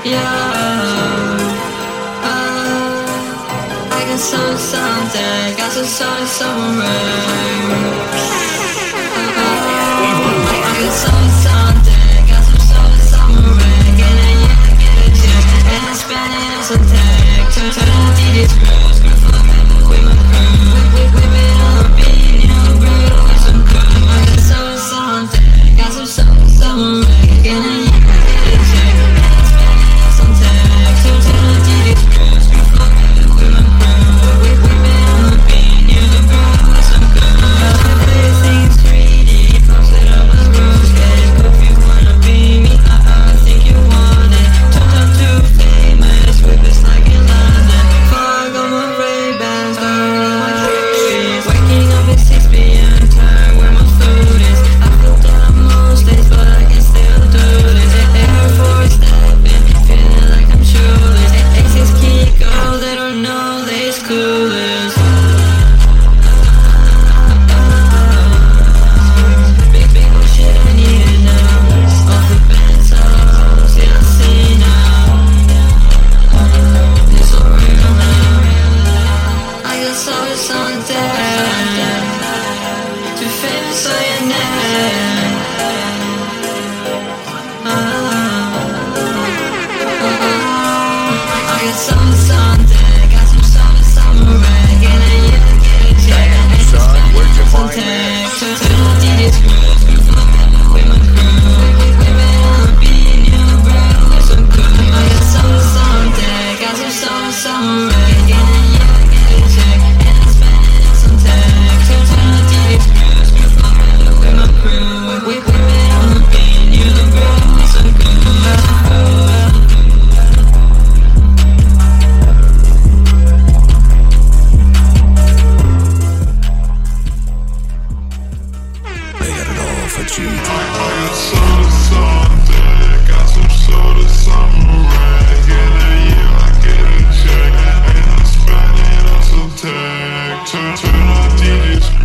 Yeah, I got something, got some rain. I got something, got some rain. Get a yeah, get a check, and I spend it on some tech. Turn on these girls, girl, fuck with my crew. We been on a beat, new brew with some crew. I got something, got some rain. Get a yeah, get a check, and I spend it on some tech. Turn on these girls, girl, fuck with my crew. We been on a beat, new brew with some crew. Everything's 3D, posted on my rose cake. If you wanna be me, I think you want it. Turned up too famous, with this like in London. Fog on my Ray-Bans, burn on my trees. Waking up at 6 p.m, tired where my food is. I feel that on most days, but I can still do this. Air Force stepping, feeling like I'm shoeless. Exes keep go, they don't know they clueless. Big bullshit, I need it now. Off the pencils, yeah, I see now. It's so real now. I got something too famous for your name. I got something, got some rain. Get a yeah, get a check, and Son, where'd you some find text. Turn on these girls, girl, fuck with my crew. We been on a beat, new brew with some crew. I got something, got some rain. Get a yeah, get a check, and I spend it on some text. Turn on these girls, girl, fuck with my crew. We been on a beat, new brew with some crew. They got it all for cheap. I got something, got some sort of summer rain. Get a year, I get a check, and I spend it on some tech. Turn on DJs.